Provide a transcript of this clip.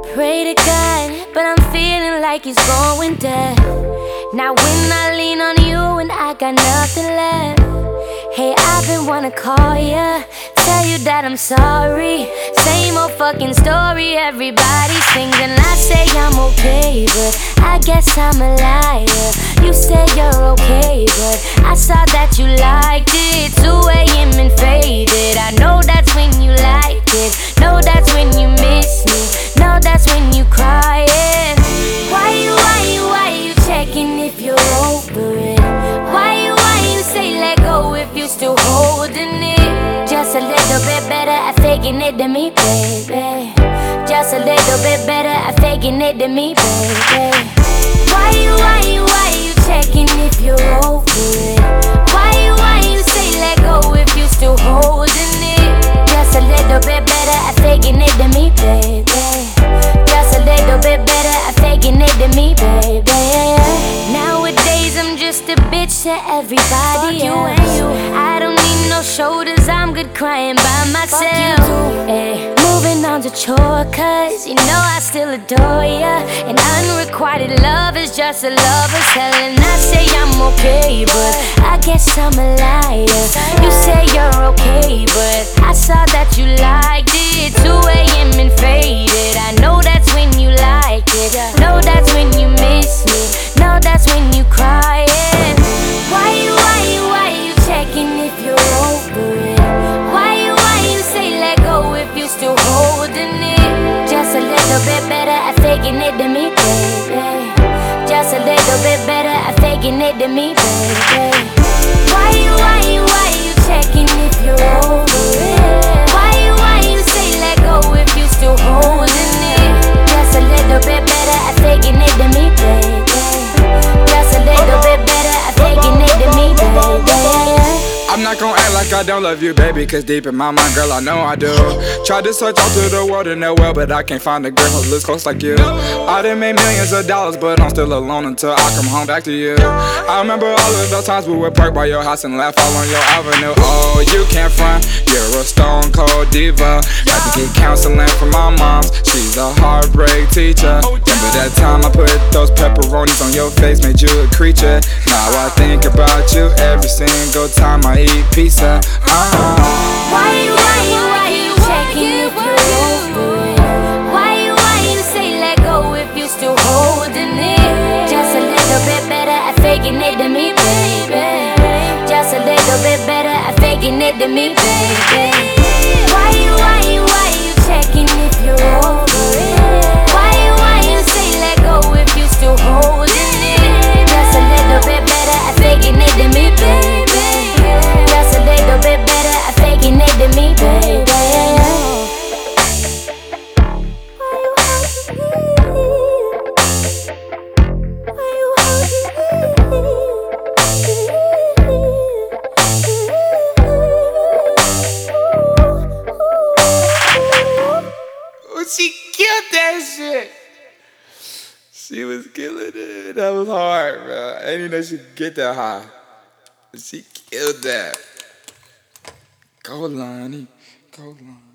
Pray to God, but I'm feeling like it's going dead. Now when I lean on you and I got nothing left. Hey, I've been wanna call ya, tell you that I'm sorry. Same old fucking story, everybody sings and I say I'm okay, but I guess I'm a liar. You say you're okay, but I saw that you liked it. 2 AM and faded. I know that's when you liked it. Know that's when you miss me. Know that's when you crying. Why you checking if you're over it? Why you say let go if you still holding it? Just a little bit better at faking it than me, baby. Just a little bit better at faking it than me, baby. Why you checking if you're over it? Why you say let go if you still holding it? Just a little bit better at faking it than me, baby. Just a little bit better at faking it than me, baby. Nowadays I'm just a bitch to everybody else. I don't need no shoulders, I'm good crying by myself. Ay, moving on to chore, cause you know I still adore ya. And unrequited love is just a lover's hell. And I say I'm okay, but I guess I'm a liar. You say you're okay, but I saw that you liked it. 2 AM and faded. I know that's when you like it. Know that's when you miss me. Know that's when you crying. Why you checking if you're over it? Why you say let go if you still holding it? Just a little bit better at faking it than me, baby. Just a little bit better at faking it than me, baby. Why you checking if you're over it? Why you say let go if you still holding it? Just a little bit better at faking it than me, baby. Just a little bit better at faking it than me, baby. I'm not gon' act like I don't love you, baby, cause deep in my mind, girl, I know I do. Tried to search all through the world in that well, but I can't find a girl who looks close like you. I done made millions of dollars, but I'm still alone until I come home back to you. I remember all of those times we would park by your house and laugh all on your avenue. Oh, you can't front, you're a stone cold diva. Had to get counseling from my mom's, she's a heartbreak teacher. Remember that time I put those pepperonis on your face, made you a creature. Now I think about you every single time I eat pizza. Why you checking if you're over it? Why you say let go if you still holding it? Just a little bit better at faking it than me, baby. Just a little bit better at faking it than me, baby. Why you checking if you're over it? Why you say let go if you still holding it? Just a little bit better at faking it than me, baby. Just a little bit better at faking it than me, baby. She killed that shit. She was killing it. That was hard, bro. I didn't even know she could get that high. She killed that. Go, Lonnie. Go, Lonnie.